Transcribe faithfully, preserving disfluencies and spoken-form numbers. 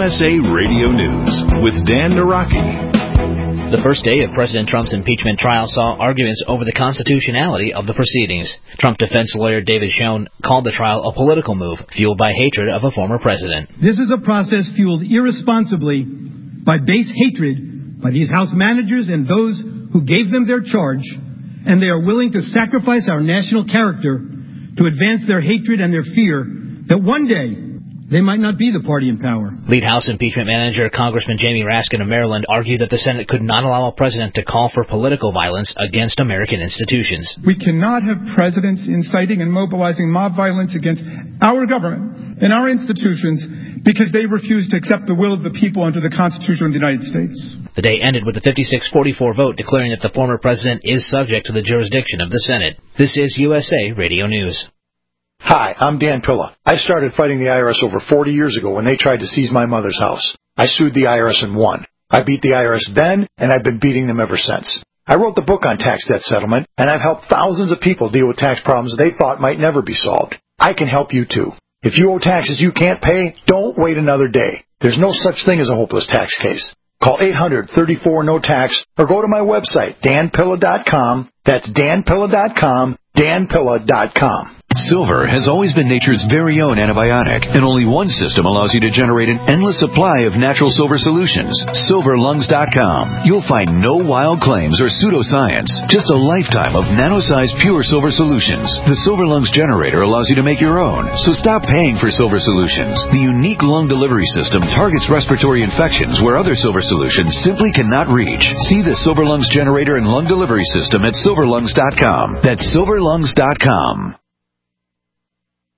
S A Radio News with Dan Naraki. The first day of President Trump's impeachment trial saw arguments over the constitutionality of the proceedings. Trump defense lawyer David Schoen called the trial a political move fueled by hatred of a former president. This is a process fueled irresponsibly by base hatred by these House managers and those who gave them their charge, and they are willing to sacrifice our national character to advance their hatred and their fear that one day they might not be the party in power. Lead House impeachment manager Congressman Jamie Raskin of Maryland argued that the Senate could not allow a president to call for political violence against American institutions. We cannot have presidents inciting and mobilizing mob violence against our government and our institutions because they refuse to accept the will of the people under the Constitution of the United States. The day ended with a fifty-six forty-four vote declaring that the former president is subject to the jurisdiction of the Senate. This is U S A Radio News. Hi, I'm Dan Pilla. I started fighting the I R S over forty years ago when they tried to seize my mother's house. I sued the I R S and won. I beat the I R S then, and I've been beating them ever since. I wrote the book on tax debt settlement, and I've helped thousands of people deal with tax problems they thought might never be solved. I can help you too. If you owe taxes you can't pay, don't wait another day. There's no such thing as a hopeless tax case. Call eight hundred, thirty-four, no tax or go to my website, dan pilla dot com. That's dan pilla dot com, dan pilla dot com. Silver has always been nature's very own antibiotic, and only one system allows you to generate an endless supply of natural silver solutions. silver lungs dot com. You'll find no wild claims or pseudoscience, just a lifetime of nano-sized pure silver solutions. The Silver Lungs generator allows you to make your own, so stop paying for silver solutions. The unique lung delivery system targets respiratory infections where other silver solutions simply cannot reach. See the Silver Lungs generator and lung delivery system at silver lungs dot com. That's silver lungs dot com.